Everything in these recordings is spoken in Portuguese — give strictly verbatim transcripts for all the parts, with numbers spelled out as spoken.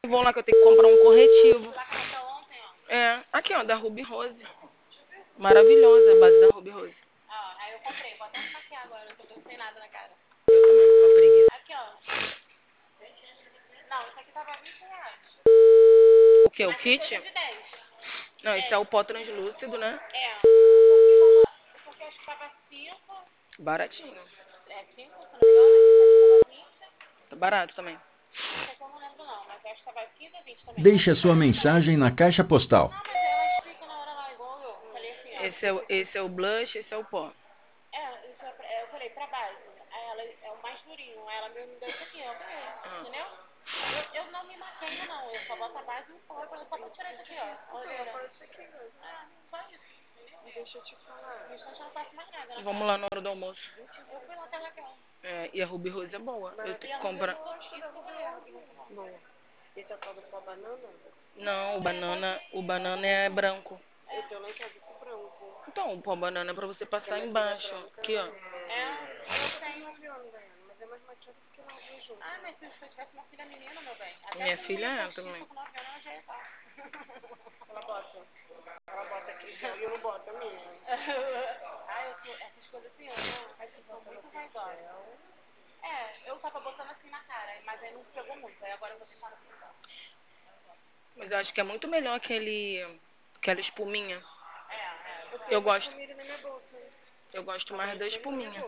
Vão lá que eu tenho que comprar um corretivo. É, aqui ó, da Ruby Rose. Maravilhosa a base da Ruby Rose. Ó, aí eu comprei, vou até maquiar agora, que eu tô sem nada na cara. Eu também, uma preguiça. Aqui ó. Não, isso aqui tava vinte reais. O que? O Mas kit? coisa de dez. Não, esse é o pó translúcido, né? É, porque, tava, porque acho que tava cinco. Baratinho. É cinco, se não me engano, esse aqui tava vinte. Tá barato também. Esse aqui eu não lembro não, mas acho que tava quinze ou vinte também. Deixe a sua mensagem na caixa postal. Não, mas ela explica na hora lá, igual eu falei assim, ó. Esse é o, esse é o blush, esse é o pó. É, isso é pra, eu falei, pra base. Aí ela é o mais durinho. Aí ela me deu isso aqui, ó. Ah. Entendeu? Eu, eu não me maqueio, não. Eu só boto a base e o pó. Só pra tirar isso aqui, ó. Olha, isso aqui, ah, só isso. Deixa eu te falar. No instante eu não faço mais nada, né? Vamos lá na hora do almoço. Eu fui lá até Raquel. É, e a Ruby Rose é boa. Eu tenho que comprar. Bom, esse é o tal do pó banana? Não, o banana, o banana é branco. Eu tenho lá em casa esse branco. Então, o pó banana é pra você passar embaixo. Aqui, ó. É, eu tenho. Mas é mais maquiada do que nós duas juntas. Ah, mas se eu tivesse uma filha menina, meu bem. Até Minha com filha é postiço, também. com nove anos ela já ia estar. Ela bota. Ela bota aqui gel e eu não boto a minha. Ah, eu sou, essas coisas assim, eu sou, mas eu sou muito vaidosa. É, eu tava botando assim na cara, mas aí não pegou muito. Aí agora eu vou tentar no pincel. Mas eu acho que é muito melhor aquele, aquela espuminha. É, é. Eu, Eu gosto, comi ele na minha bolsa. eu gosto mais da espuminha.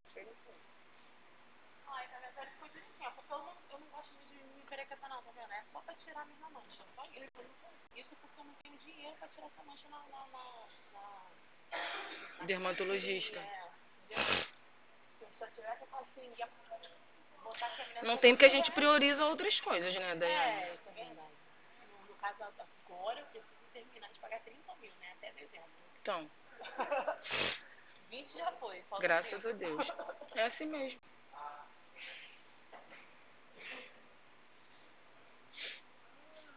Ai, tá vendo? Ele ficou direitinho, porque eu não, eu não gosto muito de me perequetar não, tá vendo? É só pra tirar a mesma mancha, só isso. Isso porque eu não tenho dinheiro pra tirar essa mancha na... na, na, na, na Dermatologista. É, entendeu? Se eu só tivesse, eu conseguia botar aqui a menina... Não tem porque a gente prioriza outras coisas, né, Daiane? É, isso é verdade. No, no caso, agora eu preciso terminar de pagar trinta mil, né? Até dezembro. Então, vinte já foi, falta graças trinta. a Deus. É assim mesmo.